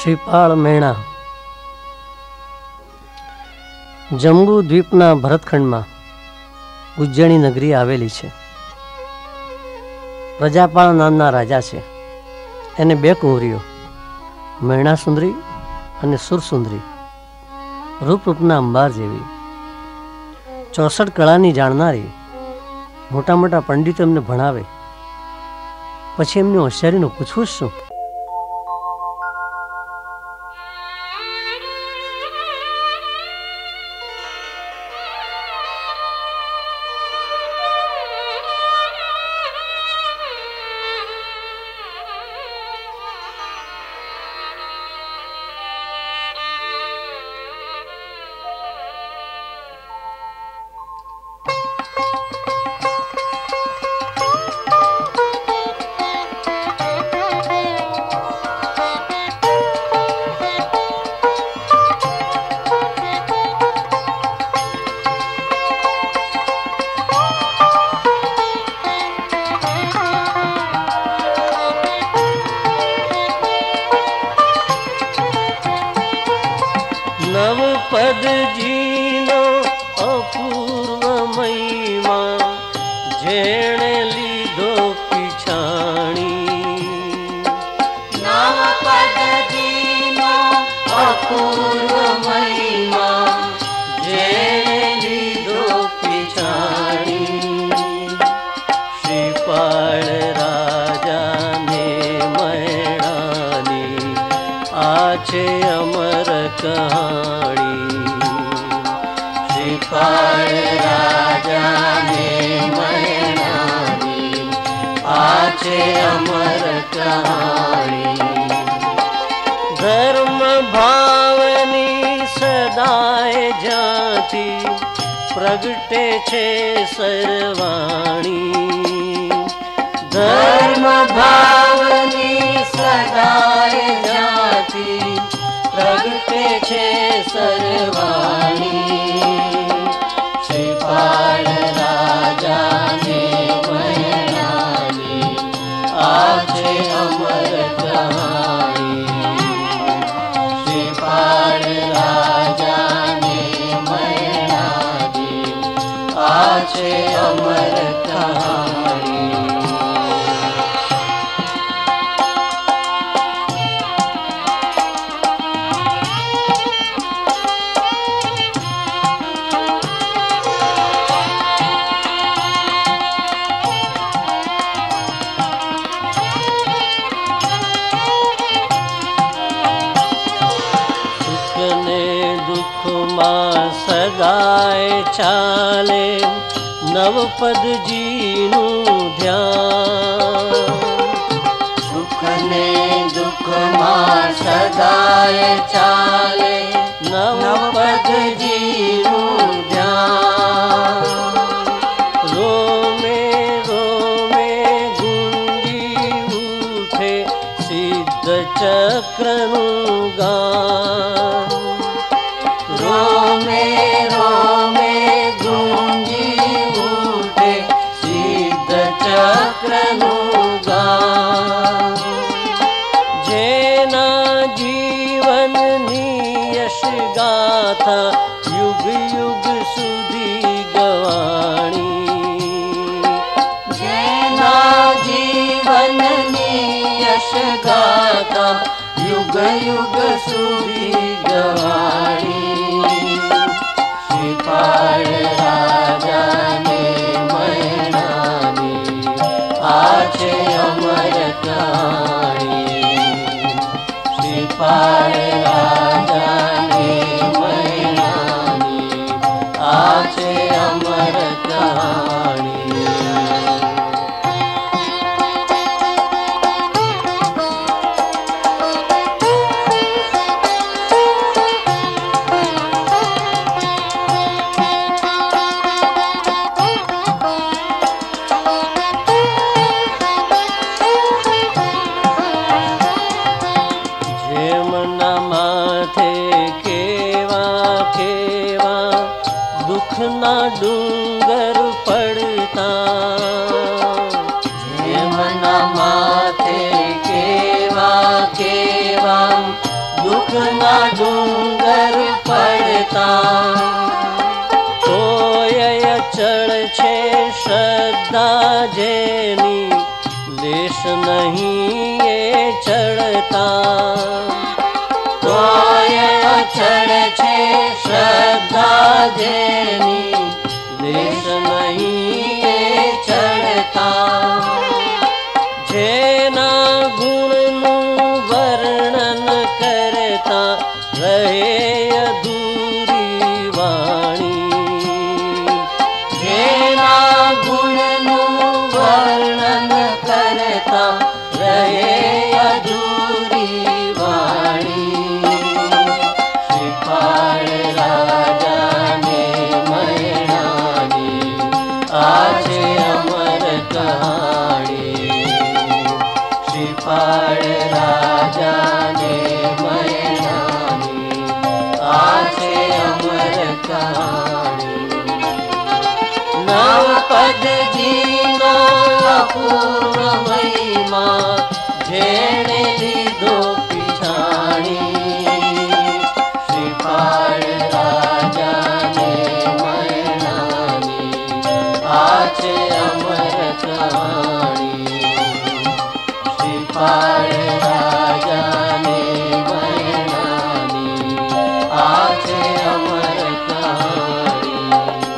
श्रीपाल मेणा जम्बू द्वीपना भरतखंड में उज्जैनी नगरी आवेली छे। प्रजापाल नामना राजा छे। एने बे कुंवरीओ मेणा सुंदरी अने सुरसुंदरी रूप रूपना अंबार जेवी 64 कलानी जाणनारी मोटा मोटा पंडितो एमने भणावे। पछी एमनी होशियारीनुं पूछવું शुं? नवपद जीनो अपूर्व महिमा जेणे लीधो पिछाणी। नवपद जीनो अपूर्व महिमा जेणे लीधो पिछाणी। श्रीपाल राजा ने मैणानी आछे अमर कहानी। श्रीपाल राजा ने मैणानी आछे अमर कहानी। धर्म भावनी सदाए जाती प्रगटे छे सर्वाणी। धर्म भावनी सदाए जाती प्रगटे छे सर्वाणी। श्रीपाल राजा ने मैणानी आछे अमर कहानी। श्रीपाल राजा ने मैणानी आछे अमर कहानी। सदाए चाले नवपद जीनु ध्यान। सुख ने दुख मां सदाए चाले नवपद जीनु ध्यान। रोमे रोमे गुंजी उठे सिद्ध चक्रनु गान। रोमे रोमे गूंजी उठे सिद्ध चक्रनु गान। जेना जीवननी यश गाथा युग युग सुधी गवाणी। जेना जीवननी यश गाथा युग युग सुधी गवाणी। श्रीपाल राजा ने मैणानी आछे अमर कहानी। श्रीपाल राजा ने मैणानी आछे अमर कहानी। दुखना डूंगर पड़ता। जेमना माथे केवा केवा દુઃખના ડુંગર પડતા, તોય અચળ છે શ્રદ્ધા જેની, લેશ નહીં એ ચડતા. તોય અચળ છે શ્રદ્ધા જેની, લેશ નહીં એ ચડતા. જેના ગુણનું વર્ણન કરતા રહે અધૂરી વાણી, જેના ગુણનું વર્ણન કરતા રહે અધૂરી વાણી. શ્રીપાળ રાજાને મૈણાની આજે અમર કહાણી. શ્રીપાળ રાજાને મૈણાની આજે અમર કહાણી. નવપદજીનો અપૂર્વ મહિમા જેણે લીધો પીછાણી. શ્રીપાળ રાજાને મૈણાની આજે અમર કહાણી. શ્રીપાળ રાજાને મૈણાની આજે અમર કહાણી.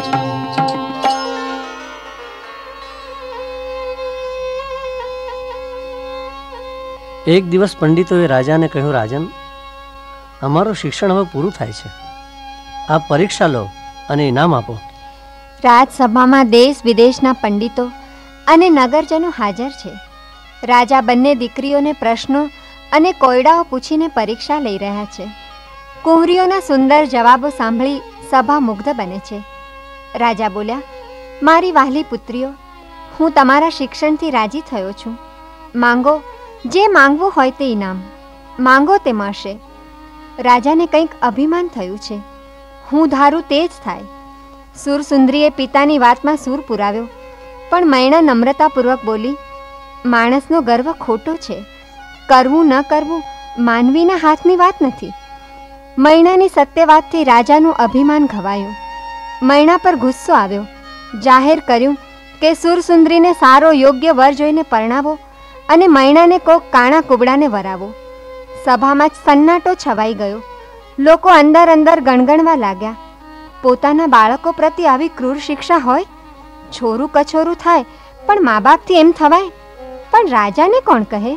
એક દિવસ પંડિતોએ રાજાને કહ્યું, રાજન, અમારું શિક્ષણ હવે પૂરું થાય છે, આપ પરીક્ષા લો અને ઇનામ આપો. રાજસભામાં દેશ વિદેશના પંડિતો અને નગરજનો હાજર છે. રાજા બંને દીકરીઓને પ્રશ્નો અને કોયડાઓ પૂછીને પરીક્ષા લઈ રહ્યા છે. કુંવરીઓના સુંદર જવાબો સાંભળી સભા મુગ્ધ બને છે. રાજા બોલ્યા, મારી વહાલી પુત્રીઓ, હું તમારા શિક્ષણથી રાજી થયો છું. માંગો, જે માંગવું હોય તે ઇનામ માંગો, તે મળશે. રાજાને કંઈક અભિમાન થયું છે. હું ધારું તે જ થાય. સુરસુંદરીએ પિતાની વાતમાં સૂર પુરાવ્યો, પણ મૈણા નમ્રતાપૂર્વક બોલી, માણસનો ગર્વ ખોટો છે. કરવું ન કરવું માનવીના હાથની વાત નથી. મૈણાની સત્ય વાતથી રાજાનું અભિમાન ઘવાયું. મૈણા પર ગુસ્સો આવ્યો. જાહેર કર્યું કે સુરસુંદરીને સારો યોગ્ય વર જોઈને પરણાવો અને મૈણાને કોક કાણા કુબડાને વરાવો. સભામાં જ સન્નાટો છવાઈ ગયો. લોકો અંદર અંદર ગણગણવા લાગ્યા. પોતાના બાળકો પ્રત્યે આવી ક્રૂર શિક્ષા હોય? છોરું કછોરું થાય પણ મા બાપથી એમ થવાય? પણ રાજાને કોણ કહે?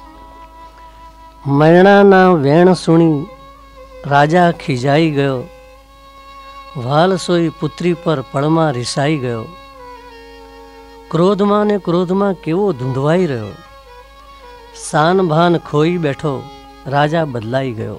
મૈણાના વેણ સુણી રાજા ખીજાઈ ગયો. વાલસોઈ પુત્રી પર પળમાં રિસાઈ ગયો. ક્રોધમાં ને ક્રોધમાં કેવો ધૂંધવાઈ રહ્યો. સાન ભાન ખોઈ બેઠો. રાજા બદલાઈ ગયો.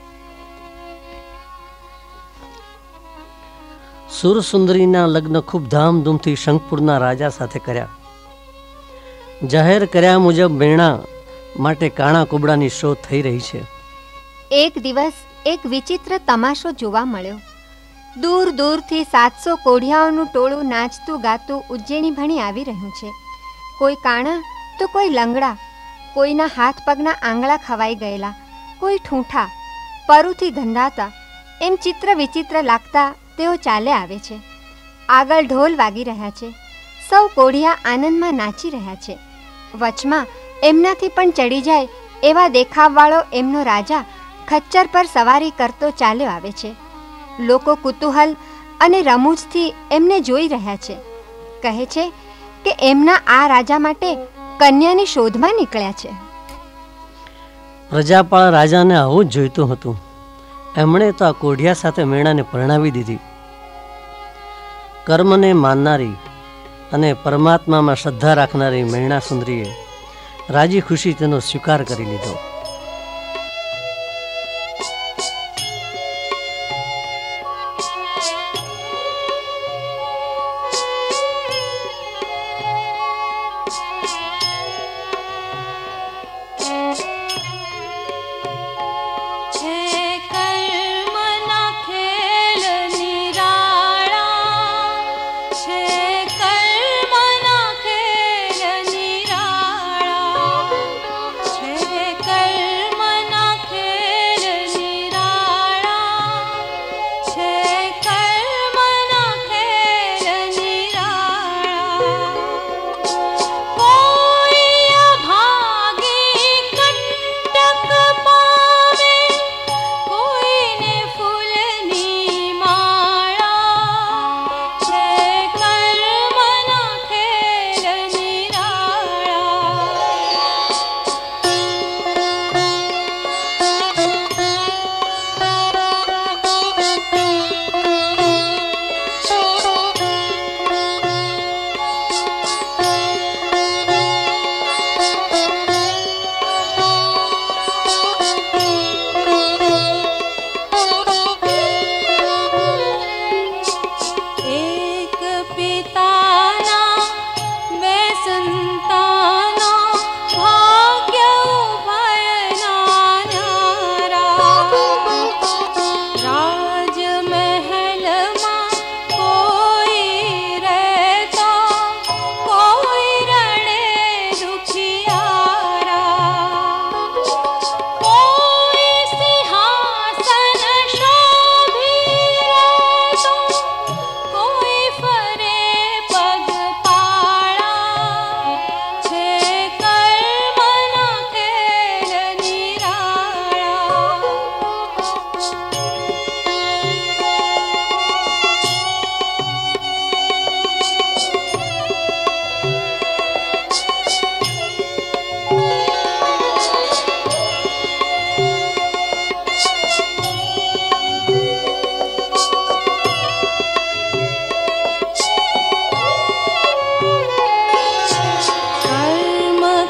સુરસુંદરીના લગ્ન ખૂબ ધામધૂમથી શંખપુરના રાજા સાથે કર્યા. જાહેર કર્યા મુજબ મૈણા માટે કાણા કુબડાની શોધ થઈ રહી છે. એક દિવસ એક વિચિત્ર તમાશો જોવા મળ્યો. દૂર દૂરથી 700 કોઢિયાઓનું ટોળું નાચતું ગાતું ઉજ્જૈની ભણી આવી રહ્યું છે. કોઈ કાણા તો કોઈ લંગડા, કોઈના હાથ પગના આંગળા ખવાઈ ગયેલા, કોઈ ઠૂંઠા, પરુથી ગંધાતા, એમ ચિત્ર વિચિત્ર લાગતા તેઓ ચાલે આવે છે. આગળ ઢોલ વાગી રહ્યા છે. સૌ કોઢિયા આનંદમાં નાચી રહ્યા છે. વચમાં એમનાથી પણ ચડી જાય એવા દેખાવવાળો એમનો રાજા ખચ્ચર પર સવારી કરતો ચાલ્યો આવે છે. લોકો કુતૂહલ અને રમૂજથી એમને જોઈ રહ્યા છે. કહે છે કે એમના આ રાજા માટે કન્યાની શોધમાં નીકળ્યા છે. પ્રજાપાળ રાજાને આવું જ જોઈતું હતું. એમણે તો આ કોઢિયા સાથે મૈણાને પરણાવી દીધી. કર્મને માનનારી અને પરમાત્મામાં શ્રદ્ધા રાખનારી મૈણા સુંદરીએ રાજી ખુશી તેનો સ્વીકાર કરી લીધો. કર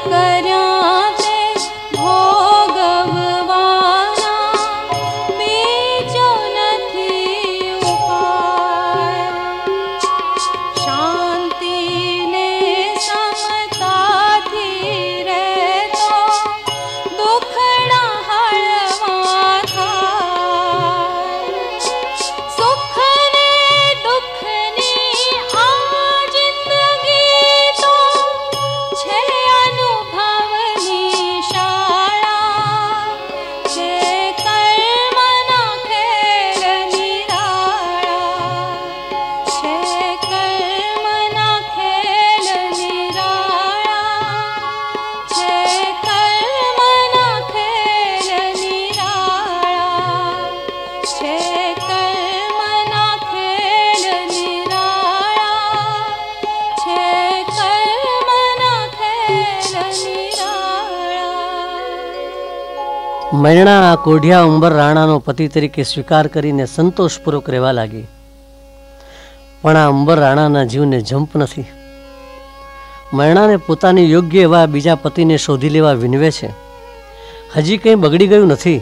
મૈણા આ કોઢિયા ઉંબર રાણાનો પતિ તરીકે સ્વીકાર કરીને સંતોષપૂર્વક રહેવા લાગી. પણ આ ઉંબર રાણાના જીવને જંપ નથી. મૈણાને પોતાની યોગ્ય એવા બીજા પતિને શોધી લેવા વિનવે છે. હજી કંઈ બગડી ગયું નથી.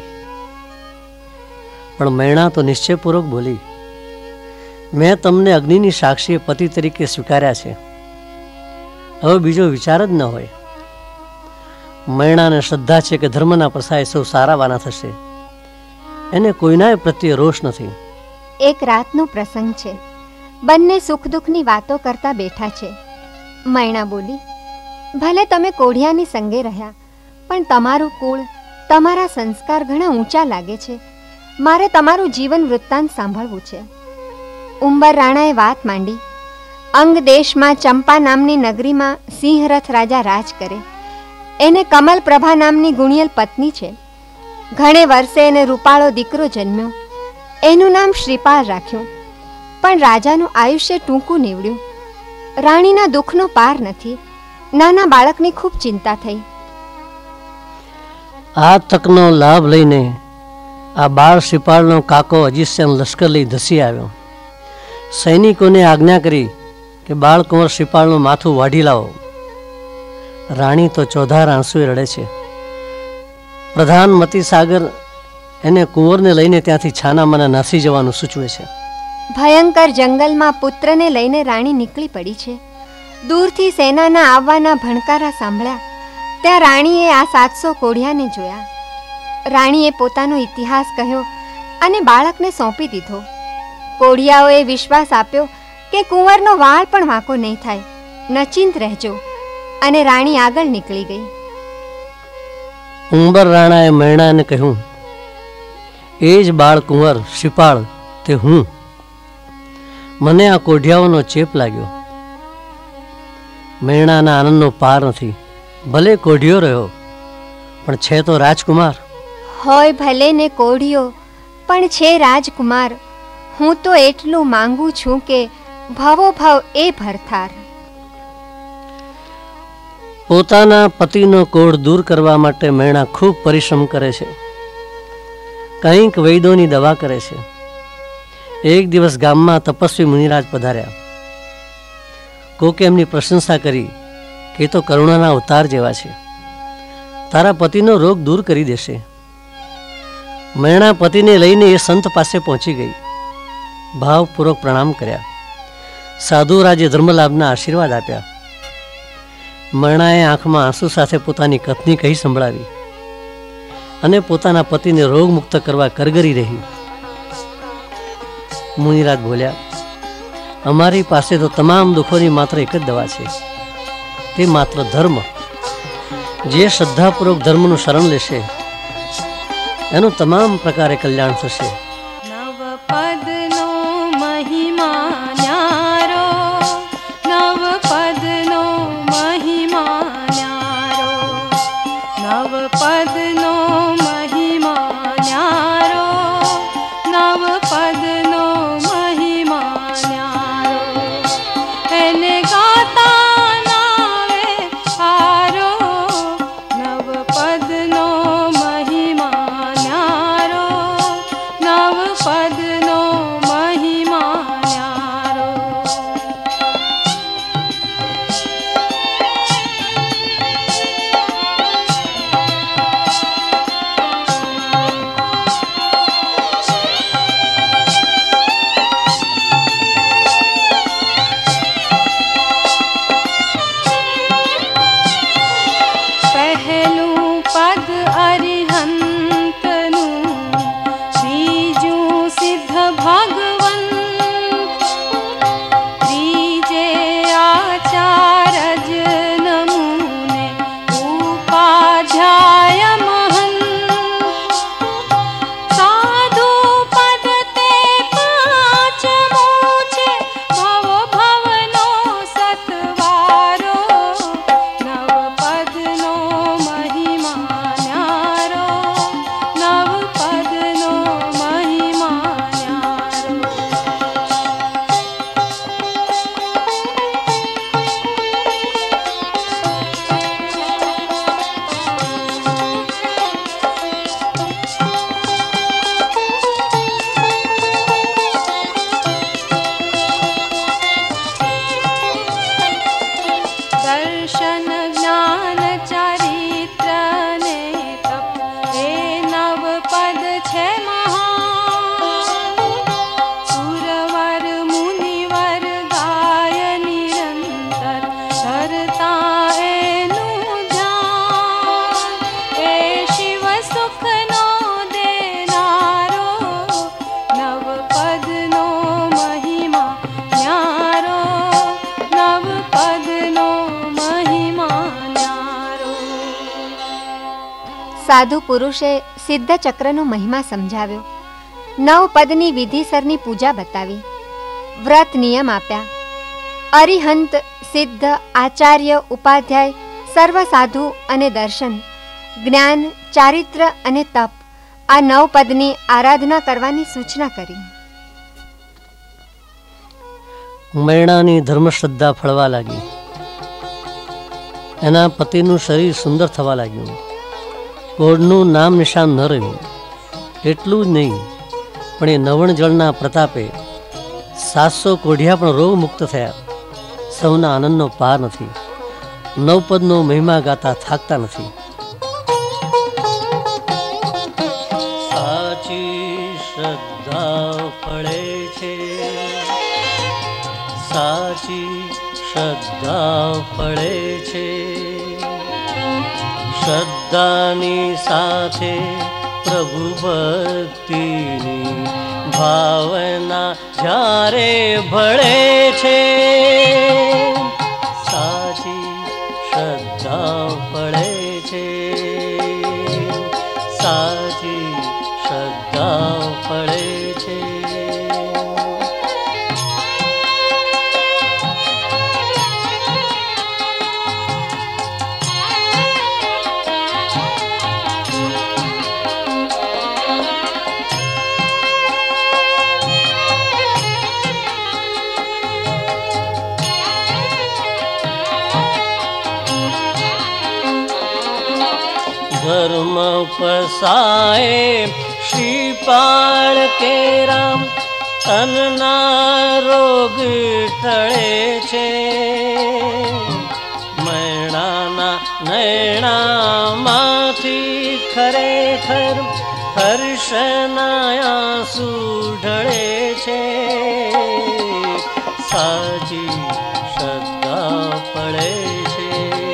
પણ મૈણા તો નિશ્ચયપૂર્વક બોલી, મેં તમને અગ્નિની સાક્ષીએ પતિ તરીકે સ્વીકાર્યા છે. હવે બીજો વિચાર જ ન હોય. મૈણાને શ્રદ્ધા છે કે ધર્મના પ્રસાય સૌ સારાવાના થશે. એને કોઈનાય પ્રત્યે રોષ નથી. એક રાતનો પ્રસંગ છે. બંને સુખ દુઃખની વાતો કરતા બેઠા છે. મૈણા બોલી, ભલે તમે કોઢિયાની સંગે રહ્યા, પણ તમારું કુળ, તમારા સંસ્કાર ઘણા ઊંચા લાગે છે. મારે તમારું જીવન વૃત્તાંત સાંભળવું છે. ઉંબર રાણાએ વાત માંડી. અંગ દેશમાં ચંપા નામની નગરીમાં સિંહરથ રાજા રાજ કરે. એને કમલ પ્રભા નામની ગુણિયલ પત્ની છે. ઘણે વર્ષે એને રૂપાળો દીકરો જન્મ્યો. એનું નામ શ્રીપાળ રાખ્યું. પણ રાજાનું આયુષ્ય ટૂંકું નીવડ્યું. રાણીના દુઃખનો પાર નથી. નાના બાળકની ખૂબ ચિંતા થઈ. આ તકનો લાભ લઈને આ બાળ શ્રીપાળનો કાકો અજીતસિંહ લશ્કર લઈ ધસી આવ્યો. સૈનિકોને આજ્ઞા કરી કે બાળકુંવર શ્રીપાળનું માથું વાઢી લાવો. રાણી તો ચોધાર આંસુએ રડે છે. પ્રધાન મતી સાગર એને કુંવરને લઈને ત્યાંથી છાનામાના નાસી જવાનું સૂચવે છે. ભયંકર જંગલમાં પુત્રને લઈને રાણી નીકળી પડી છે. દૂરથી સેનાના આવવાના ભણકારા સાંભળ્યા. ત્યાં રાણીએ આ 700 કોઢિયાને જોયા. રાણીએ પોતાનો ઇતિહાસ કહ્યો અને બાળકને સોંપી દીધો. કોઢિયાઓએ વિશ્વાસ આપ્યો કે કુંવરનો વાળ પણ વાંકો નહીં થાય, નચિંત રહેજો. અને રાણી આગળ નીકળી ગઈ. ઉંબર રાણાએ મૈણાને કહ્યું, એ જ બાળ કુંવર શ્રીપાળ તે હું. મને આ કોઢિયાઓનો ચેપ લાગ્યો. મૈણાના આનંદનો પાર નથી. ભલે કોઢિયો રહ્યો, પણ છે તો રાજકુમાર. હોય ભલે ને કોઢિયો, પણ છે રાજકુમાર. હું તો એટલું માંગુ છું કે ભવો ભવ એ ભરથાર. પોતાના પતિનો કોઢ દૂર કરવા માટે મૈણા ખૂબ પરિશ્રમ કરે છે. કંઈક વૈદોની દવા કરે છે. એક દિવસ ગામમાં તપસ્વી મુનિરાજ પધાર્યા. કોકે એમની પ્રશંસા કરી કે એ તો કરુણાના અવતાર જેવા છે, તારા પતિનો રોગ દૂર કરી દેશે. મૈણા પતિને લઈને એ સંત પાસે પહોંચી ગઈ. ભાવપૂર્વક પ્રણામ કર્યા. સાધુરાજે ધર્મલાભના આશીર્વાદ આપ્યા. મૈણાએ આંખમાં આંસુ સાથે પોતાની કથની કહી સંભળાવી અને પોતાના પતિને રોગમુક્ત કરવા કરગરી રહી. મુનિરાજ બોલ્યા, અમારી પાસે તો તમામ દુઃખોની માત્ર એક જ દવા છે, તે માત્ર ધર્મ. જે શ્રદ્ધાપૂર્વક ધર્મનું શરણ લેશે એનું તમામ પ્રકારે કલ્યાણ થશે. નવપદનો મહિમા ન્યારો, નવપદનો મહિમા ન્યારો, નવપદનો મહિમા ન્યારો, નવપદનો મહિમા ન્યારો. એને ગાતા નાવે હારો, નવપદનો મહિમા ન્યારો, નવપદનો મહિમા ન્યારો. સાધુ પુરુષે સિદ્ધ ચક્રનો મહિમા સમજાવ્યો, 9 પદની વિધિસરની પૂજા બતાવી, વ્રત નિયમ આપ્યા. અરિહંત, સિદ્ધ, આચાર્ય, ઉપાધ્યાય, સર્વ સાધુ અને દર્શન, જ્ઞાન, ચારિત્ર અને તપ, આ 9 પદની આરાધના કરવાની સૂચના કરી. મૈણાની ધર્મશ્રદ્ધા ફળવા લાગી. એના પતિનું શરીર સુંદર થવા લાગ્યું. કોઢનું નામ નિશાન ન રહ્યું. એટલું જ નહીં, પણ એ નવણ જળના પ્રતાપે 700 કોઢિયા પણ રોગ મુક્ત થયા. સૌના આનંદનો પાર નથી. 9 પદનો મહિમા ગાતા થાકતા નથી. સાચી શ્રદ્ધા ફળે છે, સાચી શ્રદ્ધા ફળે છે. શ્રદ્ધાની સાથે પ્રભુ ભક્તિની ભાવના જ્યારે ભળે છે. સાચી શ્રદ્ધા ફળે છે, સાચી શ્રદ્ધા ફળે છે. ધર્મ પસાય શ્રીપાળ કેરામ, તનના રોગ ટળે છે. મૈણાના નૈણામાંથી ખરેખર હર્ષના આંસુ ઢળે છે. સાચી શ્રદ્ધા પડે છે,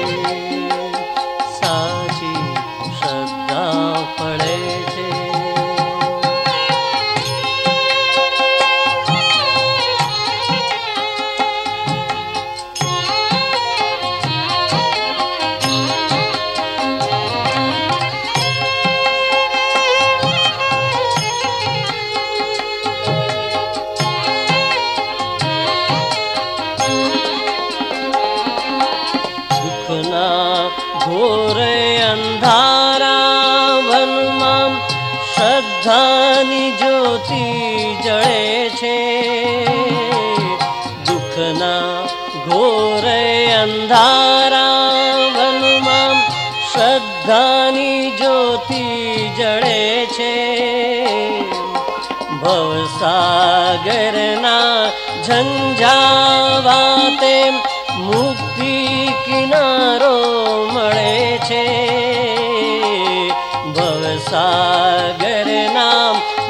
સાચી શ્રદ્ધા પડે છે. ઘોરે અંધારા વનમાં શ્રદ્ધાની જ્યોતિ જળે છે. દુઃખના ઘોરે અંધારા વનમાં શ્રદ્ધાની જ્યોતિ જળે છે. ભવસાગરના ઝંઝાવાતે મુક્તિ કિનારો મળે છે. ભવસાગરના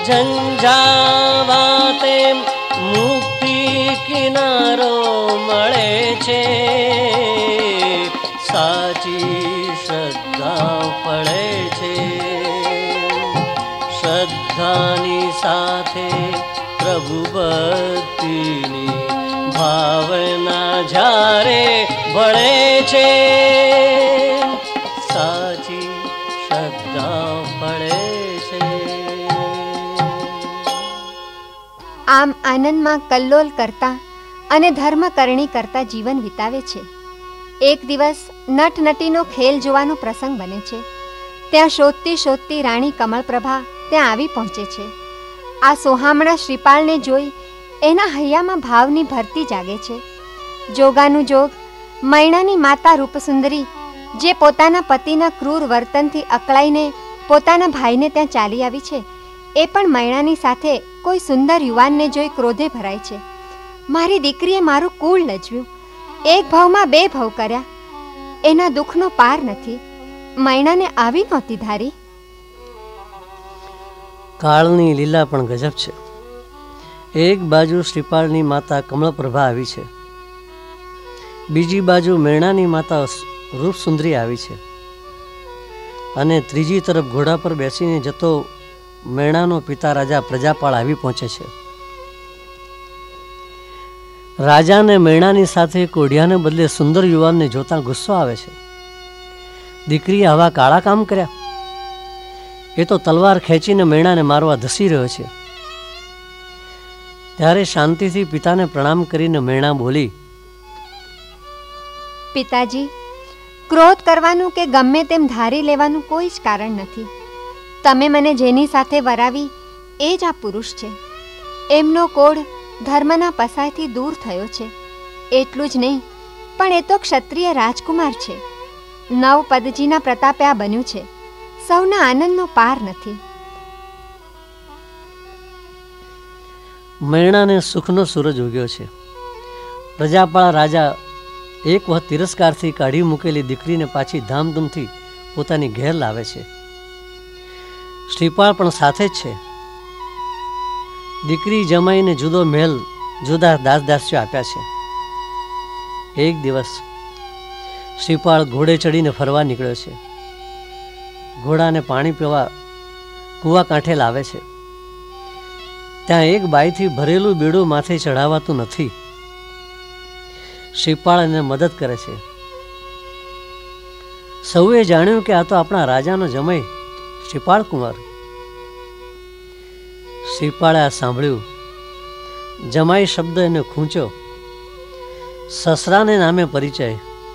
ઝંઝાવાતે મુક્તિ કિનારો મળે છે. સાચી શ્રદ્ધા પડે છે. શ્રદ્ધાની સાથે પ્રભુ ભક્તિની ભાવના જ્યારે ભળે છે. સાચી શ્રદ્ધા પડે છે. આમ આનંદમાં કલ્લોલ કરતા અને ધર્મ કરણી કરતા જીવન વિતાવે છે. એક દિવસ નટનટીનો ખેલ જોવાનો પ્રસંગ બને છે. ત્યાં શોધતી શોધતી રાણી કમળપ્રભા ત્યાં આવી પહોંચે છે. આ સોહામણા શ્રીપાળને જોઈ એના હૈયામાં ભાવની ભરતી જાગે છે. જોગાનું જોગ મૈણાની માતા રૂપસુંદરી, જે પોતાના પતિના ક્રૂર વર્તનથી અકળાઈને પોતાના ભાઈને ત્યાં ચાલી આવી છે, એ પણ મૈણાની સાથે કોઈ સુંદર યુવાનને જોઈ ક્રોધે ભરાય છે. મારી દીકરીએ મારું કુળ લજવ્યું, એક ભાવમાં 2 ભાવ કર્યા, એના દુઃખનો પાર નથી. મૈણાને આવી નહોતી ધારી. કાળની લીલા પણ ગજબ છે. એક બાજુ શ્રીપાળની માતા કમળપ્રભા આવી છે, બીજી બાજુ મૈણાની માતા રૂપસુંદરી આવી છે, અને ત્રીજી તરફ ઘોડા પર બેસીને જતો મૈણાનો પિતા રાજા પ્રજાપાળ આવી પહોંચે છે. રાજાને મૈણાની સાથે કોઢિયાને બદલે સુંદર યુવાનને જોતા ગુસ્સો આવે છે. દીકરીએ આવા કાળા કામ કર્યા, એ તો તલવાર ખેંચીને મૈણાને મારવા ધસી રહ્યો છે. ત્યારે શાંતિથી પિતાને પ્રણામ કરીને મૈણા બોલી, પિતાજી, ક્રોધ કરવાનું કે ગમે તેમ ધારી લેવાનું કોઈ જ કારણ નથી. તમે મને જેની સાથે વરાવી એ જ આ પુરુષ છે. એમનો કોડ ધર્મના પસાયથી દૂર થયો છે. એટલું જ નહીં, પણ એ તો ક્ષત્રિય રાજકુમાર છે. નવ પદજીના પ્રતાપે આ બન્યું છે. સૌના આનંદનો પાર નથી. મૈણાને સુખનો સૂરજ ઉગ્યો છે. પ્રજાપાળ રાજા એક વખત તિરસ્કારથી કાઢી મૂકેલી દીકરીને પાછી ધામધૂમથી પોતાની ઘેર લાવે છે. શ્રીપાળ પણ સાથે જ છે. દીકરી જમાઈને જુદો મહેલ, જુદા દાસદાસીઓ આપ્યા છે. એક દિવસ શ્રીપાળ ઘોડે ચડીને ફરવા નીકળ્યો છે. ઘોડાને પાણી પીવા કૂવા કાંઠે લાવે છે. ત્યાં એક બાઈથી ભરેલું બેડું માથે ચઢાવાતું નથી. શ્રીપાળ એને મદદ કરે છે. સૌએ જાણ્યું કે આ તો આપણા રાજાનો જમાઈ શ્રીપાળ કુંવર. શ્રીપાળે આ સાંભળ્યું. જમાઈ શબ્દ એને ખૂંચ્યો. સસરાને નામે પરિચય,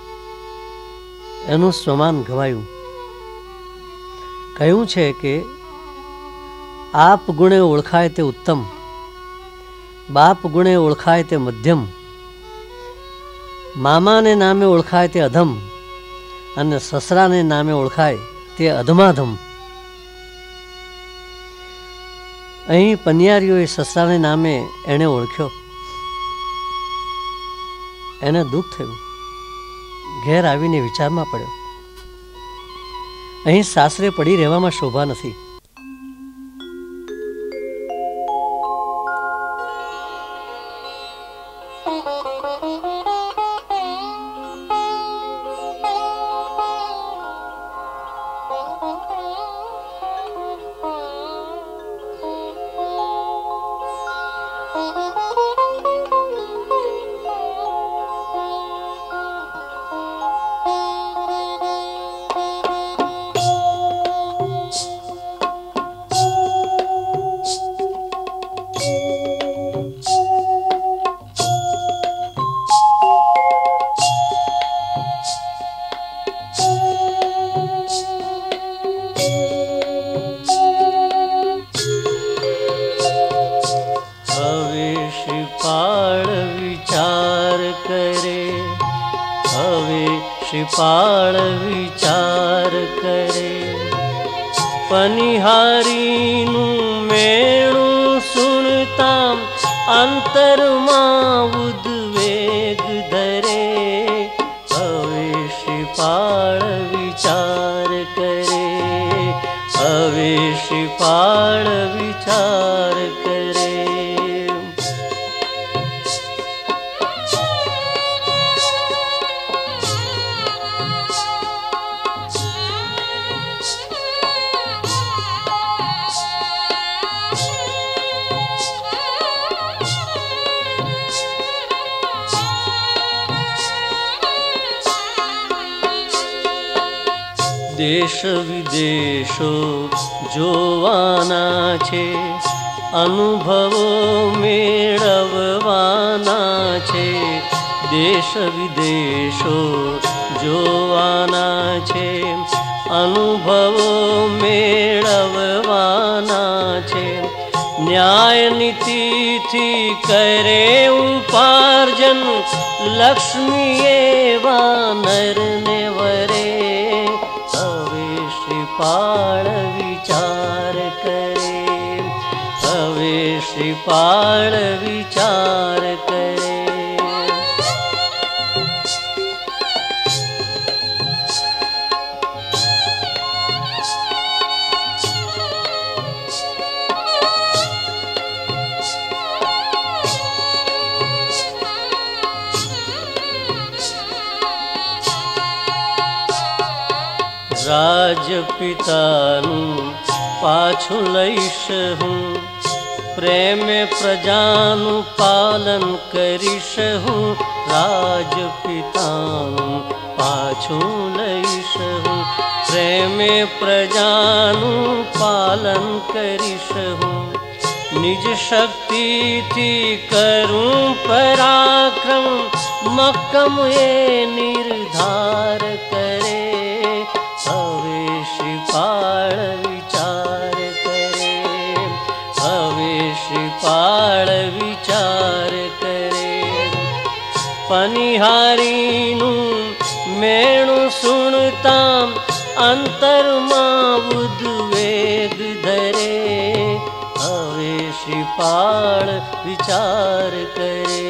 એનું સ્વમાન ગવાયું. કહ્યું છે કે આપ ગુણે ઓળખાય તે ઉત્તમ, બાપ ગુણે ઓળખાય તે મધ્યમ, મામાને નામે ઓળખાય તે અધમ, અને સસરાને નામે ઓળખાય તે અધમાધમ. અહીં પનિયારીઓએ સસરાને નામે એણે ઓળખ્યો. એને દુઃખ થયું. ઘેર આવીને વિચારમાં પડ્યો, અહીં સાસરે પડી રહેવામાં શોભા નથી. શ્રીપાળ વિચાર કરે, પનિહારીનું મેણું સુણતા અંતરમાં ઉદ્વેગ ધરે. હવે શ્રીપાળ વિચાર કરે, હવે શ્રીપાળ વિચાર કરે. દેશ વિદેશો જોવાના છે, અનુભવો મેળવવાના છે. દેશ વિદેશો જોવાના છે, અનુભવો મેળવવાના છે. ન્યાય નીતિથી કરે ઉપાર્જન, લક્ષ્મી એવા નરને વરે. શ્રીપાળ વિચાર કરે, હવે શ્રીપાળ વિચાર કરે. રાજપિતાનું પાછું લઈશ હું, પ્રેમે પ્રજાનું પાલન કરીશ હું. રાજપિતાનું પાછું લઈશ હું, પ્રેમે પ્રેમે પ્રજાનું પાલન કરીશ હું, નિજ શક્તિથી કરું પરાક્રમ, મક્કમ એ નિર્ધાર કરે. હવે શ્રીપાળ વિચાર કરે, હવે શ્રીપાળ વિચાર કરે. પનિહારીનું મેણું સુણતા અંતરમાં ઉદ્વેગ ધરે. હવે શ્રીપાળ વિચાર કરે.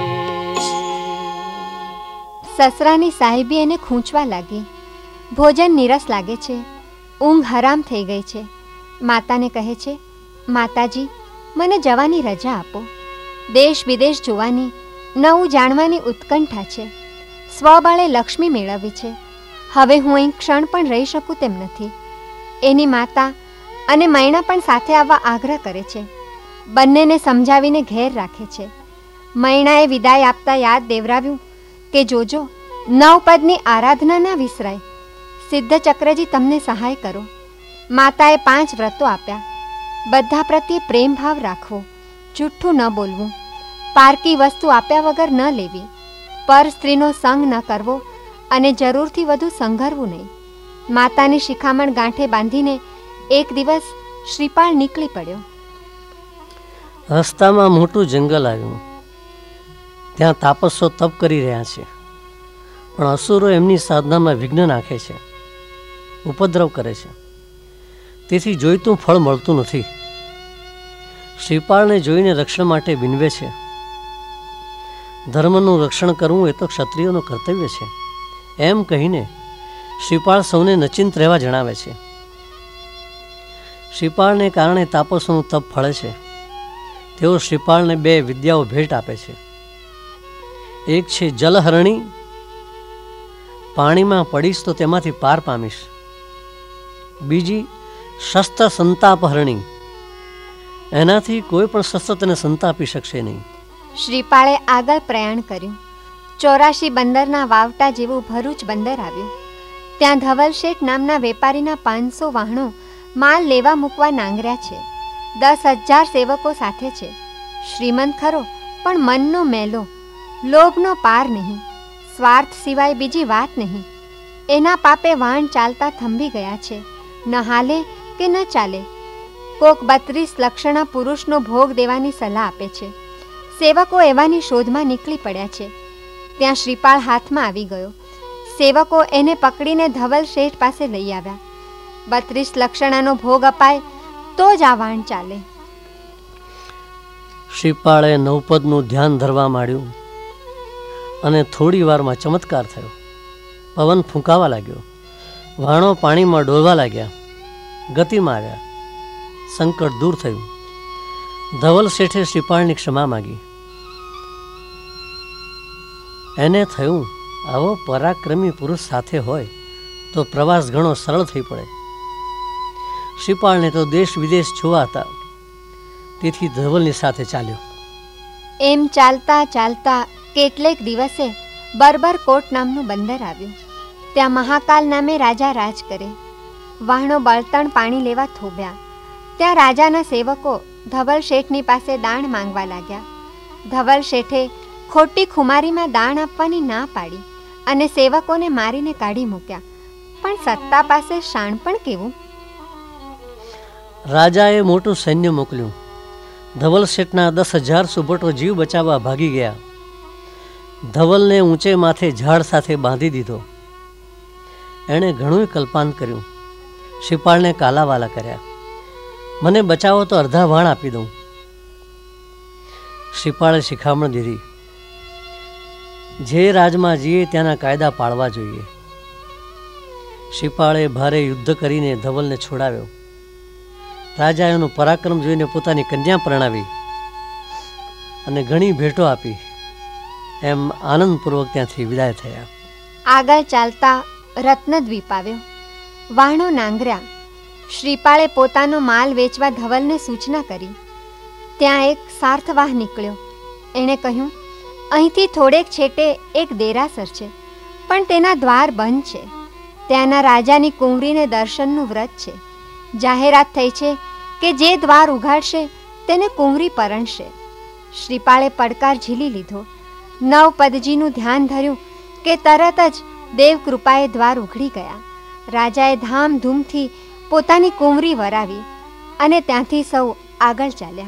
સસરાની સાહેબી એને ખૂંચવા લાગી. ભોજન નીરસ લાગે છે, ઊંઘ હરામ થઈ ગઈ છે. માતાને કહે છે, માતાજી મને જવાની રજા આપો. દેશ વિદેશ જોવાની, નવું જાણવાની ઉત્કંઠા છે. સ્વબળે લક્ષ્મી મેળવવી છે. હવે હું અહીં ક્ષણ પણ રહી શકું તેમ નથી. એની માતા અને મૈણા પણ સાથે આવવા આગ્રહ કરે છે. બંનેને સમજાવીને ઘેર રાખે છે. મૈણાએ વિદાય આપતા યાદ દેવરાવ્યું કે જોજો નવપદની આરાધના ના વિસરાય. સિદ્ધચક્રજી તમને સહાય કરો. માતાએ 5 વ્રતો આપ્યા. બધા પ્રત્યે પ્રેમ ભાવ રાખવો, જૂઠ્ઠું ન બોલવું, પારકી વસ્તુ આપ્યા વગર ન લેવી, પર સ્ત્રીનો સંગ ન કરવો અને જરૂરથી વધુ સંઘરવું નહીં. માતાની શિખામણ ગાંઠે બાંધીને એક દિવસ શ્રીપાળ નીકળી પડ્યો. રસ્તામાં મોટું જંગલ આવ્યું. ત્યાં તાપસો તપ કરી રહ્યા છે, પણ અસુરો એમની સાધનામાં વિઘ્ન નાખે છે, ઉપદ્રવ કરે છે. તેથી જોઈતું ફળ મળતું નથી. શ્રીપાળને જોઈને રક્ષણ માટે વિનવે છે. ધર્મનું રક્ષણ કરવું એ તો ક્ષત્રિયોનું કર્તવ્ય છે, એમ કહીને શ્રીપાળ સૌને નચિંત રહેવા જણાવે છે. શ્રીપાળને કારણે તાપસોનું તપ ફળે છે. તેઓ શ્રીપાળને 2 વિદ્યાઓ ભેટ આપે છે. એક છે જલહરણી, પાણીમાં પડીશ તો તેમાંથી પાર પામીશ. બીજી શસ્ત્ર સંતાપહરણી, એનાથી કોઈ પણ શસ્ત્ર તને સંતાપી શકશે નહીં. શ્રીપાળે આગળ પ્રયાણ કર્યું. 84 બંદરના વાવટા જેવું ભરૂચ બંદર આવ્યું. ત્યાં ધવલ શેઠ નામના વેપારીના 500 વાહણો માલ લેવા મૂકવા નાંગર્યા છે. 10,000 સેવકો સાથે છે. શ્રીમંત ખરો, પણ મનનો મેલો, લોભનો પાર નહીં, સ્વાર્થ સિવાય બીજી વાત નહીં. એના પાપે વાણ ચાલતા થંભી ગયા છે. ન હાલે કે ન ચાલે. કોક 32 લક્ષણા પુરુષનો ભોગ દેવાની સલાહ આપે છે. સેવકો એવાની શોધમાં નીકળી પડ્યા છે. ત્યાં શ્રીપાળ હાથમાં આવી ગયો. સેવકો એને પકડીને ધવલ શેઠ પાસે લઈ આવ્યા. 32 લક્ષણાનો ભોગ અપાય તો જ આ વાણ ચાલે. શ્રીપાળે નવપદનું ધ્યાન ધરવા માંડ્યું અને થોડી વારમાં ચમત્કાર થયો. પવન ફૂંકાવા લાગ્યો. વાણો પાણીમાં ડોલવા લાગ્યા, ગતિમાં આવ્યા. સંકટ દૂર થયું. ધવલ શેઠે શ્રીપાળની ક્ષમા માગી. એને થયું, આવો પરાક્રમી પુરુષ સાથે હોય તો પ્રવાસ ઘણો સરળ થઈ પડે. શ્રીપાળને તો દેશ વિદેશ જોવા હતા, તેથી ધવલની સાથે ચાલ્યો. એમ ચાલતા ચાલતા કેટલેક દિવસે બરબરકોટ નામનું બંદર આવ્યું. ત્યાં મહાકાલ નામે રાજા રાજ કરે. વાહણો બળતણ પાણી લેવા થોભ્યા. ત્યાં રાજાના સેવકો ધવલ શેઠની પાસે દાણ માંગવા લાગ્યા. ધવલ શેઠે ખોટી ખુમારીમાં દાણ આપવાની ના પાડી અને સેવકોને મારીને કાઢી મૂક્યા. પણ સત્તા પાસે શાણપણ કેવું! રાજાએ મોટું સૈન્ય મોકલ્યું. ધવલ શેઠના 10,000 સુભટો જીવ બચાવવા ભાગી ગયા. ધવલને ઊંચે માથે ઝાડ સાથે બાંધી દીધો. એણે ઘણું કલ્પાંત કર્યું. શ્રીપાળને કાલાવાલા કર્યા. મને બચાવો તો અડધા વાણ આપી દઉં. શ્રીપાળે શિખામણ દીધી, જે રાજમાં જઈએ ત્યાંના કાયદા પાળવા જોઈએ. શ્રીપાળે ભારે યુદ્ધ કરીને ધવલને છોડાવ્યો. રાજા એનું પરાક્રમ જોઈને પોતાની કન્યા પરણાવી અને ઘણી ભેટો આપી. એમ આનંદપૂર્વક ત્યાંથી વિદાય થયા. આગળ ચાલતા રત્નદ્વીપ આવ્યો. વાહણો નાંગર્યા. શ્રીપાળે પોતાનો માલ વેચવા ધવલને સૂચના કરી. ત્યાં એક સાર્થવાહ નીકળ્યો. એણે કહ્યું, અહીંથી થોડેક છેટે એક દેરાસર છે, પણ તેના દ્વાર બંધ છે. ત્યાંના રાજાની કુંવરીને દર્શનનું વ્રત છે. જાહેરાત થઈ છે કે જે દ્વાર ઉઘાડશે તેને કુંવરી પરણશે. શ્રીપાળે પડકાર ઝીલી લીધો. નવપદજીનું ધ્યાન ધર્યું કે તરત જ દેવ કૃપાએ દ્વાર ઉઘડી ગયા. રાજાએ ધામધૂમથી પોતાની કુંવરી વરાવી અને ત્યાંથી સૌ આગળ ચાલ્યા.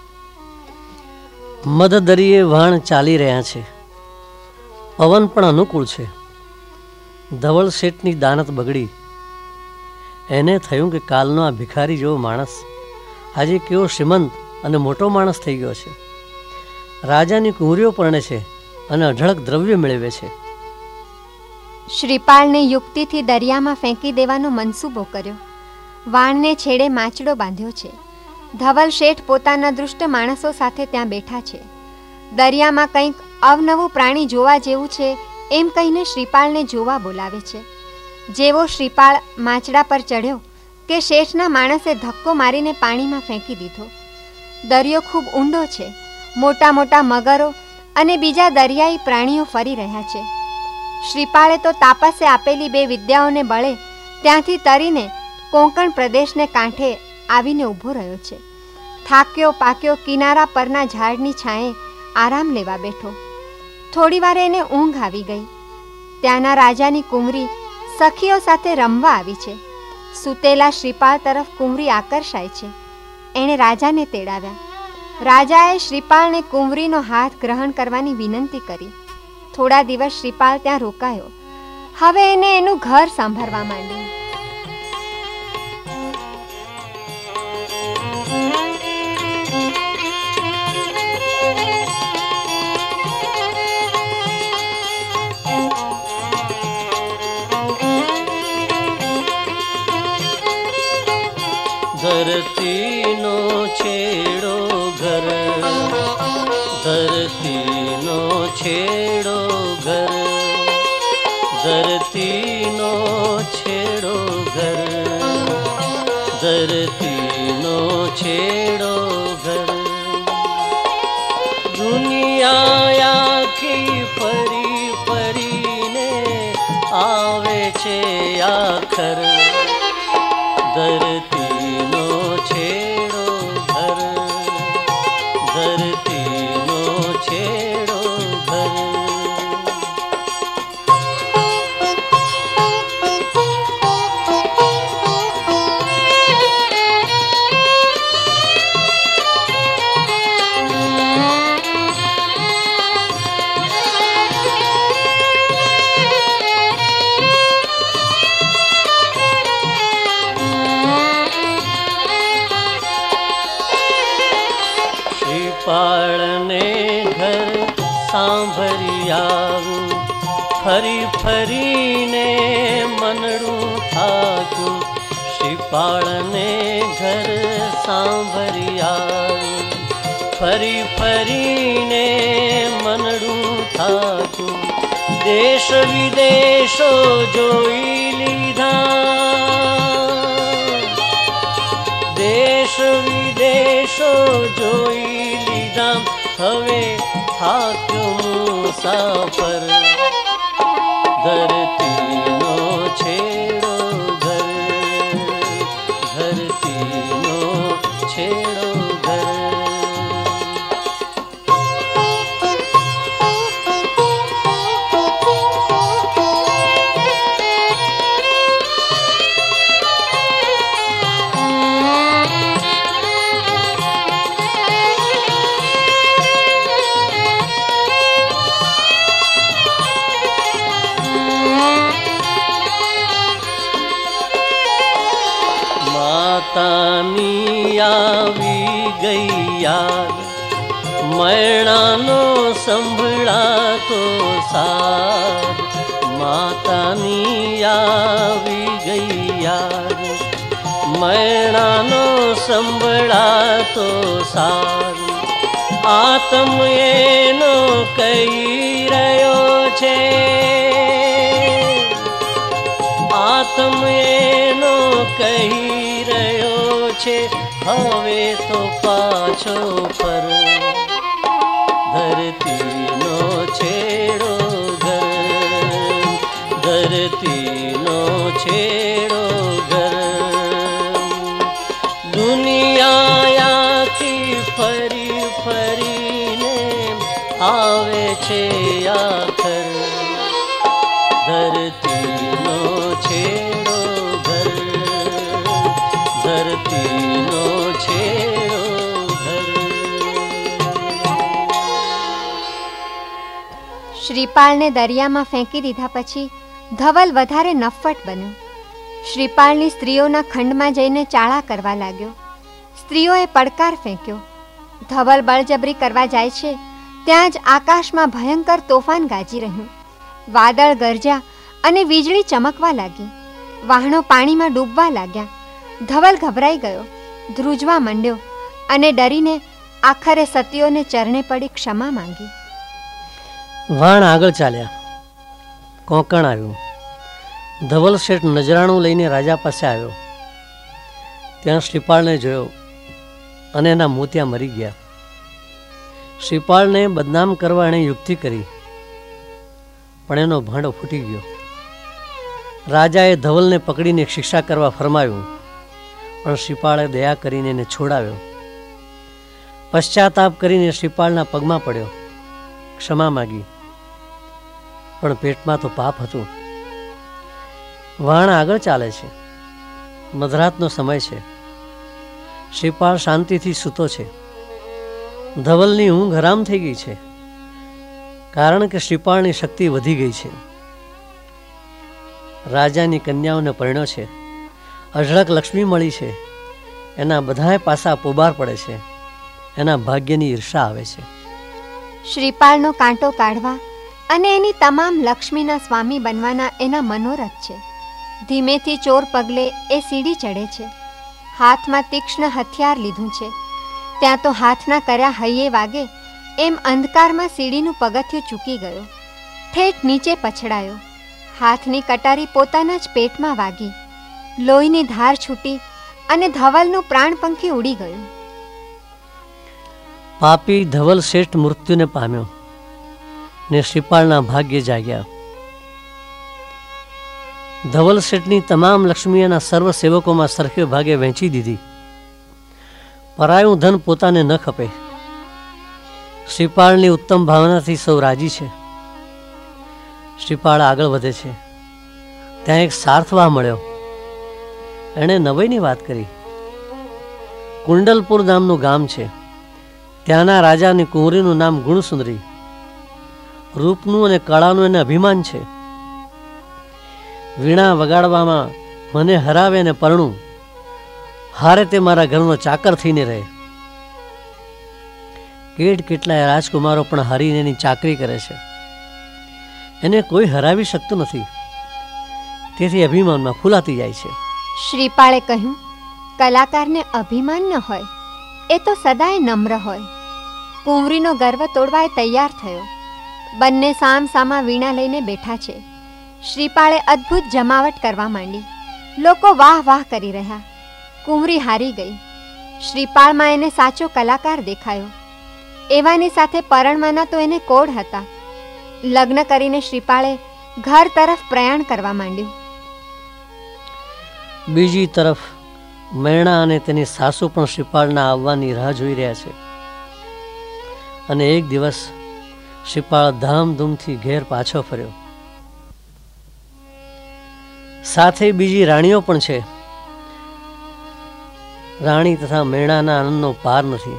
મધદરિયે વહાણ ચાલી રહ્યા છે. પવન પણ અનુકૂળ છે. ધવલ શેઠની દાનત બગડી. એને થયું કે કાલનો આ ભિખારી જેવો માણસ આજે કેવો શ્રીમંત અને મોટો માણસ થઈ ગયો છે. રાજાની કુંવરીઓ પરણે છે અને અઢળક દ્રવ્ય મેળવે છે. શ્રીપાળને યુક્તિથી દરિયામાં ફેંકી દેવાનો મનસૂબો કર્યો. વાણને છેડે માચડો બાંધ્યો છે. ધવલ શેઠ પોતાના દૃષ્ટ માણસો સાથે ત્યાં બેઠા છે. દરિયામાં કંઈક અવનવું પ્રાણી જોવા જેવું છે એમ કહીને શ્રીપાળને જોવા બોલાવે છે. જેવો શ્રીપાળ માચડા પર ચઢ્યો કે શેઠના માણસે ધક્કો મારીને પાણીમાં ફેંકી દીધો. દરિયો ખૂબ ઊંડો છે. મોટા મોટા મગરો અને બીજા દરિયાઈ પ્રાણીઓ ફરી રહ્યા છે. શ્રીપાળે તો તાપસે આપેલી બે વિદ્યાઓને બળે ત્યાંથી તરીને કોંકણ પ્રદેશને કાંઠે આવીને ઊભો રહ્યો છે. થાક્યો પાક્યો કિનારા પરના ઝાડની છાંયે આરામ લેવા બેઠો. થોડીવાર એને ઊંઘ આવી ગઈ. ત્યાંના રાજાની કુંવરી સખીઓ સાથે રમવા આવી છે. સૂતેલા શ્રીપાળ તરફ કુંવરી આકર્ષાય છે. એણે રાજાને તેડાવ્યા. રાજાએ શ્રીપાળને કુંવરીનો હાથ ગ્રહણ કરવાની વિનંતી કરી. થોડા દિવસ શ્રીપાળ ત્યાં રોકાયો. હવે એને એનું ઘર સંભાળવા માંડ્યું. ધરતીનો છેડો ઘર, ધરતીનો છેડો ઘર, ધરતીનો છેડો ઘર, ધરતીનો છેડો ઘર. દુનિયા આખી ફરી ફરીને આવે છે આખર. ધરતીનો છેડો ઘર, ધરતીનો છેડો ઘર. શ્રીપાળને ઘર સાંભળી આવું, ફરી ફરીને મનડું થાક્યું. શ્રીપાળને ઘર સાંભળી આવું, ફરી ફરીને મનડું થાક્યું. દેશ વિદેશો જોઈ લીધા, દેશ વિદેશો જોઈ લીધા. હવે થાક્યો મુસાફર. ધરતીનો છેડો ઘર, ધરતીનો છેડો ઘર. માતાની આવી ગઈ યાદ, મૈણાનો સંભળાતો સાદ. માતાની આવી ગઈ યાદ, મૈણાનો સંભળાતો સાદ. આત્મ એનો કહી રહ્યો છે, આત્મ એનો કહી રહ્યો છે. હવે તો પાછો પર. ધરતીનો છેડો ઘર, ધરતીનો છેડો ઘર. દુનિયા આખી ફરી ફરીને આવે છે આખર. ધરતીનો છેડો ઘર, ધરતીનો છેડો ઘર. શ્રીપાળને દરિયામાં ફેંકી દીધા પછી ધવલ વધારે નફ્ફટ બન્યો. શ્રીપાળની સ્ત્રીઓના ખંડમાં જઈને ચાળા કરવા લાગ્યો. સ્ત્રીઓએ પડકાર ફેંક્યો. ધવલ બળજબરી કરવા જાય છે ત્યાં જ આકાશમાં ભયંકર તોફાન ગાજી રહ્યું. વાદળ ગરજ્યા અને વીજળી ચમકવા લાગી. વાહણો પાણીમાં ડૂબવા લાગ્યા. ધવલ ગભરાઈ ગયો, ધ્રુજવા માંડ્યો અને ડરીને આખરે સતીઓને ચરણે પડી ક્ષમા માંગી. વાણ આગળ ચાલ્યા. કોંકણ આવ્યું. ધવલ શેઠ નજરાણું લઈને રાજા પાસે આવ્યો. ત્યાં શ્રીપાળને જોયો અને એના મોતિયા મરી ગયા. શ્રીપાળને બદનામ કરવા એણે યુક્તિ કરી, પણ એનો ભાંડો ફૂટી ગયો. રાજાએ ધવલને પકડીને શિક્ષા કરવા ફરમાવ્યું, પણ શ્રીપાળે દયા કરીને એને છોડાવ્યો. પશ્ચાતાપ કરીને શ્રીપાળના પગમાં પડ્યો, ક્ષમા માગી, પણ પેટમાં તો પાપ હતું. વાણ આગળ ચાલે છે. મધરાતનો સમય છે. શ્રીપાળ શાંતિથી સૂતો છે. ધવલની ઊંઘ હરામ થઈ ગઈ છે, કારણ કે શ્રીપાળની શક્તિ વધી ગઈ છે. રાજાની કન્યાઓને પરણ્યો છે. અઢળક લક્ષ્મી મળી છે. એના બધાય પાસા પોબાર પડે છે. એના ભાગ્યની ઈર્ષા આવે છે. શ્રીપાળનો કાંટો કાઢવા અને એની તમામ લક્ષ્મીના સ્વામી બનવાના એના મનોરથ છે. ધીમેથી ચોર પગલે એ સીડી ચડે છે. હાથમાં તીક્ષ્ણ હથિયાર લીધું છે. ત્યાં તો હાથના કર્યા હૈયે વાગે એમ અંધકારમાં સીડીનું પગથિયું ચૂકી ગયો. ઠેઠ નીચે પછડાયો. હાથની કટારી પોતાના જ પેટમાં વાગી. લોહીની ધાર છૂટી અને ધવલનું પ્રાણપંખી ઉડી ગયું. પાપી ધવલ શેઠ મૃત્યુને પામ્યો ને શ્રીપાળના ભાગ્ય જાગ્યા. ધવલ શેઠની તમામ લક્ષ્મી એના સર્વ સેવકોમાં સરખે ભાગે વહેંચી દીધી. પરાયું ધન પોતાને ન ખપે. શ્રીપાળની ઉત્તમ ભાવનાથી સૌ રાજી છે. શ્રીપાળ આગળ વધે છે. ત્યાં એક સાર્થવાહ મળ્યો. એણે નવાઈની વાત કરી. કુંડલપુર નામનું ગામ છે. ત્યાંના રાજાની કુંવરીનું નામ ગુણસુંદરી. રૂપનું અને કળાનું એને અભિમાન છે. વીણા વગાડવામાં મને હરાવે ને પરણું, હારે તે મારા ઘરનો ચાકર થઈને રહે. કેટલાય રાજકુમારો પણ હારીને એની ચાકરી કરે છે. એને કોઈ હરાવી શકતું નથી. તેથી અભિમાનમાં ફૂલાતી જાય છે. શ્રીપાળે કહ્યું, કલાકારને અભિમાન ન હોય, એ તો સદાય નમ્ર હોય. કુંવરીનો ગર્વ તોડવાય તૈયાર થયો. બંને સામ સામા વીણા લઈને બેઠા છે. શ્રીપાળે અદ્ભુત જમાવટ કરવા માંડી. લોકો વાહ વાહ કરી રહ્યા. કુંવરી હારી ગઈ. શ્રીપાળમાં એને સાચો કલાકાર દેખાયો. એવાની સાથે પરણવાના તો એને કોડ હતા. લગ્ન કરીને શ્રીપાળે ઘર તરફ પ્રયાણ કરવા માંડ્યું. બીજી તરફ મૈણા અને તેની સાસુ પણ શ્રીપાળના આવવાની રાહ જોઈ રહ્યા છે. અને એક દિવસ શ્રીપાળ ધામધૂમથી ઘેર પાછો ફર્યો. સાથે બીજી રાણીઓ પણ છે. રાણી તથા મૈણાના આનંદનો પાર નથી.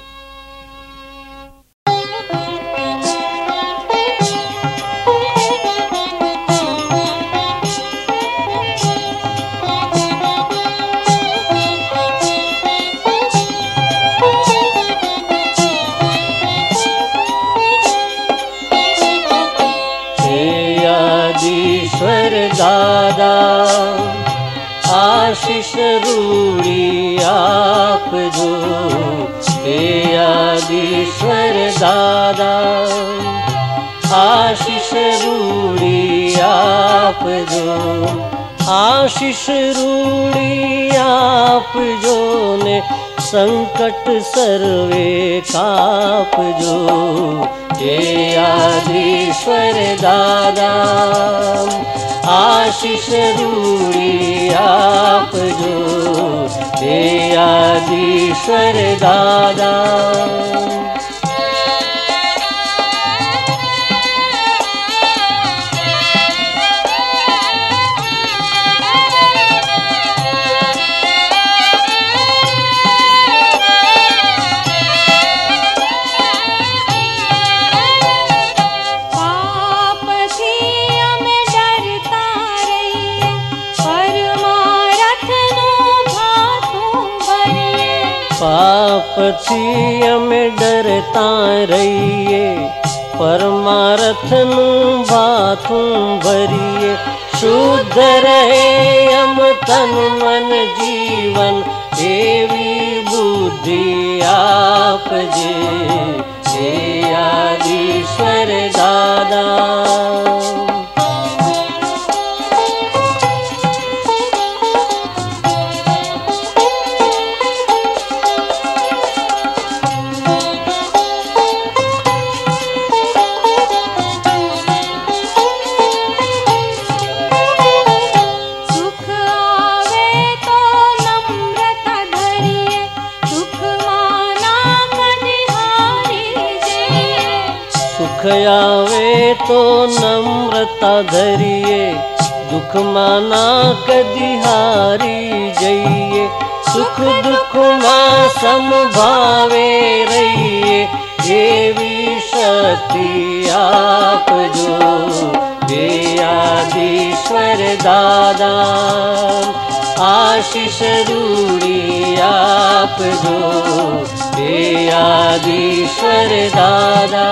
દાદા આશીષ રૂડી આપજો. હે આદિશ્વર દાદા આશીષ રૂડી આપજો. આશીષ રૂડી આપજો ને સંકટ સર્વે કાપજો. હે આદિશ્વર દાદા आशीष रूड़ी आपजो दयाधीश्वर दादा। पाप थी अमे डरता रहिए, परमारथ नु भाथू भरिए। शुद्ध रहे हम तन मन जीवन, एवी बुद्धि आप जे दयाधीश्वर दादा। आवे तो नम्रता धरिए, दुख माना कदी हारी जइए। सुख दुख मां समभावे रहिए, एवी शक्ति आप जो दयाधीश्वर दादा। आशीष रूड़ी आप जो दयाधीश्वर दादा।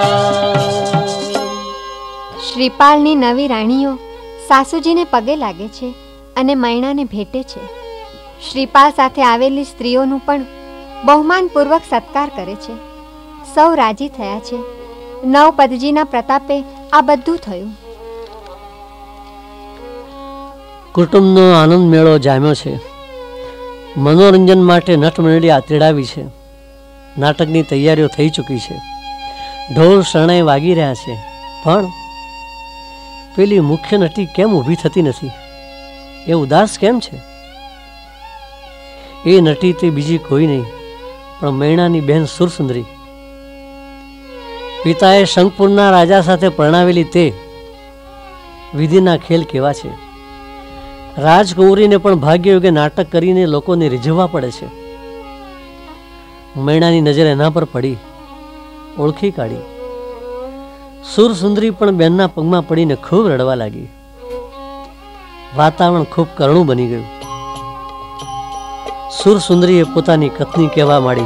શ્રીપાળની નવી રાણીઓ સાસુજીને પગે લાગે છે અને મૈણાને ભેટે છે. શ્રીપાળ સાથે આવેલી સ્ત્રીઓનું પણ બહુમાનપૂર્વક સત્કાર કરે છે. સૌ રાજી થયા છે. નવપદજીના પ્રતાપે આ બધું થયું. કુટુંબનો આનંદ મેળો જામ્યો છે. મનોરંજન માટે નટમંડળી તેડાવી છે. નાટકની તૈયારીઓ થઈ ચૂકી છે. ઢોલ શરણાઈ વાગી રહ્યા છે. પણ પેલી મુખ્ય નટી કેમ ઊભી થતી નથી? એ ઉદાસ કેમ છે? એ નટી તે બીજી કોઈ નહીં પણ મૈણાની બહેન સુરસુંદરી. પિતાએ શંખપુરના રાજા સાથે પરણાવેલી તે વિધિના ખેલ કેવા છે. રાજકુંવરીને પણ ભાગ્યયોગે નાટક કરીને લોકોને રીઝવવા પડે છે. મૈણાની નજર એના પર પડી, ઓળખી કાઢી. સુરસુંદરી પણ બેનના પગમાં પડીને ખૂબ રડવા લાગી. વાતાવરણ ખૂબ કરુણું બની ગયું. સુરસુંદરીએ પોતાની કથની કહેવા માંડી.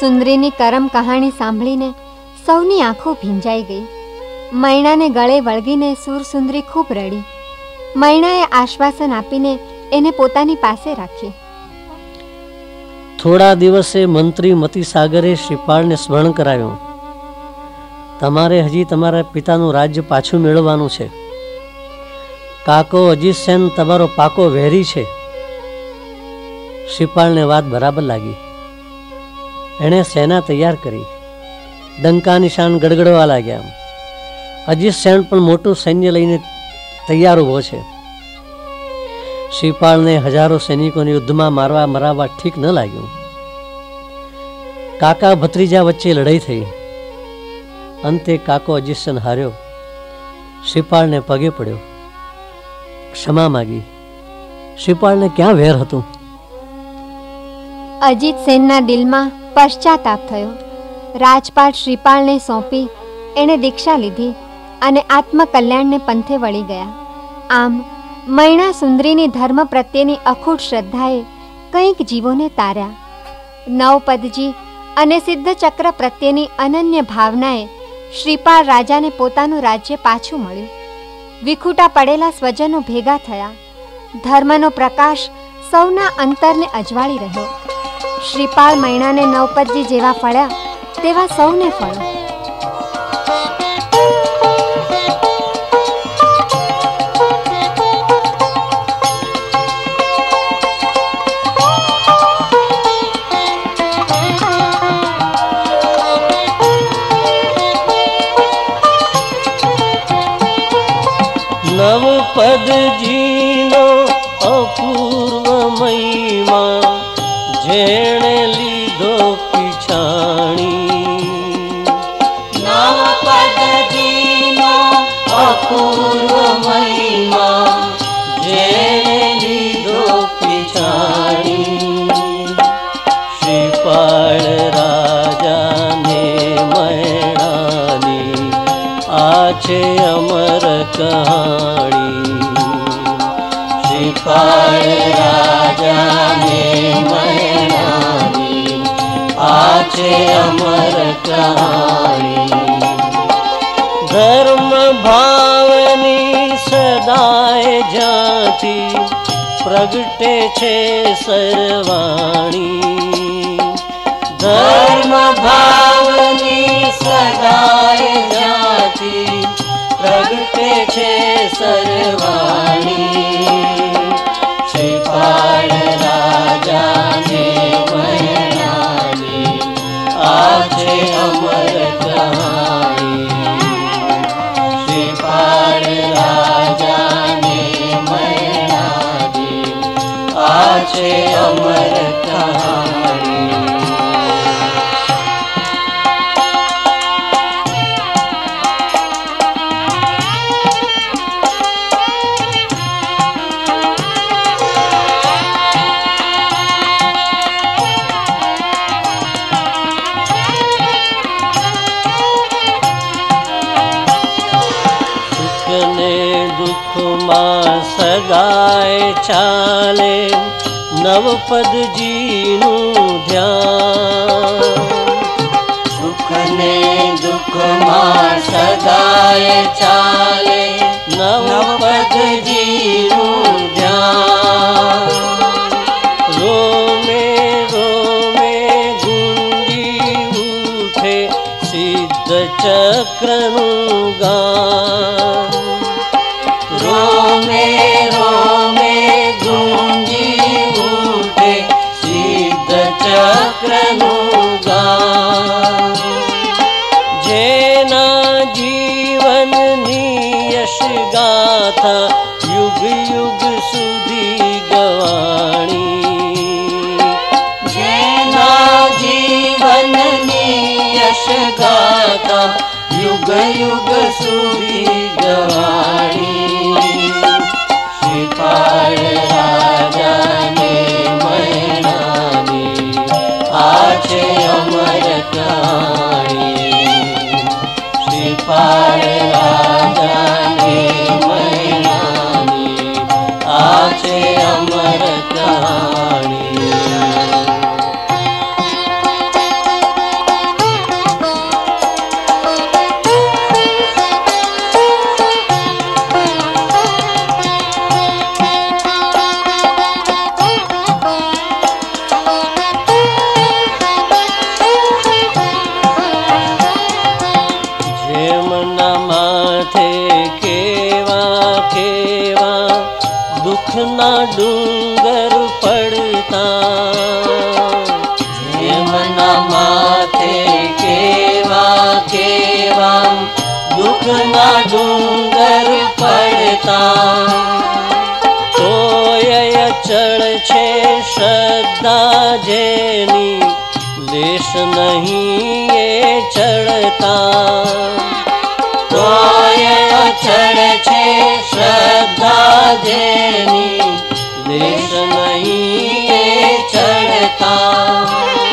સુરસુંદરીની કરમ કહાણી સાંભળીને સૌની આંખો ભીંજાઈ ગઈ. મૈણાને ગળે વળગીને સુરસુંદરી ખૂબ રડી. મૈણાએ આશ્વાસન આપીને એને પોતાની પાસે રાખી. થોડા દિવસે મંત્રી મતીસાગરે શ્રીપાળને સ્મરણ કરાવ્યો, તમારે હજી તમારા પિતાનું રાજ્ય પાછું મેળવવાનું છે. કાકો અજીત સેન તમારો પાકો વેરી છે. શ્રીપાળને વાત બરાબર લાગી. એણે સેના તૈયાર કરી. ડંકા નિશાન ગડગડવા લાગ્યા. અજીત સેન પણ મોટું સૈન્ય લઈને તૈયાર ઊભો છે. શ્રીપાળને હજારો સૈનિકોને યુદ્ધમાં મરાવવા ઠીક ન લાગ્યું. કાકા ભત્રીજા વચ્ચે લડાઈ થઈ. અંતે કાકો અજીત સેન હાર્યો. શ્રીપાળને પગે પડ્યો, ક્ષમા માગી. શ્રીપાળને ક્યાં વેર હતું? અજીત સેનના દિલમાં પશ્ચાતાપ થયો. રાજપાટ શ્રીપાળને સોંપી એણે દીક્ષા લીધી અને આત્મકલ્યાણને પંથે વળી ગયા. આમ મૈણા સુંદરીની ધર્મ પ્રત્યેની અખૂટ શ્રદ્ધાએ કંઈક જીવોને તાર્યા. નવપદજી અને સિદ્ધચક્ર પ્રત્યેની અનન્ય ભાવનાએ શ્રીપાળ રાજાને પોતાનું રાજ્ય પાછું મળ્યું. વિખૂટા પડેલા સ્વજનો ભેગા થયા. ધર્મનો પ્રકાશ સૌના અંતરને અજવાળી રહ્યો. શ્રીપાળ મૈણાને નવપદજી જેવા ફળ્યા તેવા સૌને ફળો. નવપદજીનો અપૂર્વ મહિમા જેણે લીધો પીછાણી. નવપદજીનો અપૂર્વ મહિમા જેણે લીધો પીછાણી. શ્રીપાળ રાજાને મૈણાની આ છે અમર કહાણી. શ્રીપાળ રાજાને મૈણાની આ છે અમર કહાણી. ધર્મ ભાવની સદાય જ્યાંથી પ્રગટે છે સરવાણી. ધર્મ ભાવની સદાય જ્યાંથી પ્રગટે છે સરવાણી. શ્રીપાળ રાજાને મૈણાની આ છે અમર કહાણી. શ્રીપાળ રાજાને મૈણાની આ છે અમર કહાણી. સદાય ચાલે નવપદજીનું ધ્યાન. સુખ ને દુઃખમાં સદાય ચાલે નવપદજીનું ધ્યાન. રોમે રોમે ગુંજી ઉઠે સિદ્ધ ચક્રનું ગાન. રોમે રોમે ગુંજી ઉઠે સિદ્ધ ચક્રનું ગાન. જેના જીવનની યશ ગાથા યુગ યુગ સુધી ગવાણી. જેના જીવનની યશ ગાથા યુગ યુગ સુધી ગવાણી. શ્રીપાળ રાજાને મૈણાની આ છે અમર કહાણી. શ્રીપાળ રાજાને મૈણાની આ છે અમર કહાણી. ડુંગર પડતા તોય અચળ છે શ્રદ્ધા જેની લેશ નહીં એ ચડતા તોય અચળ છે શ્રદ્ધા જેની લેશ નહીં એ ચડતા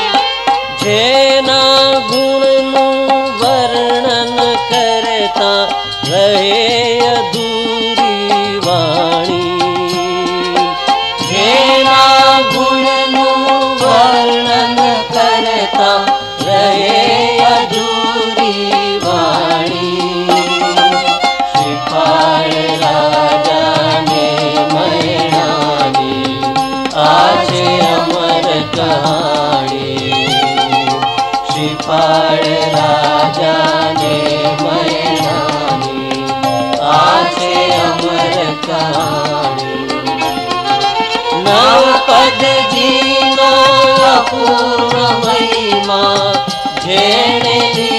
જેના ગુણનું વર્ણન કરતા રહે અધૂરી વાણી જેના ગુણનું વર્ણન કરતા રહે અધૂરી વાણી શ્રીપાળ રાજાને મૈણાની આજે અમર કહાણી શ્રીપાળ રાજાને મૈણાની આજે અમર કહાણી નવપદજીનો અપૂર્વ મહિમા જેણે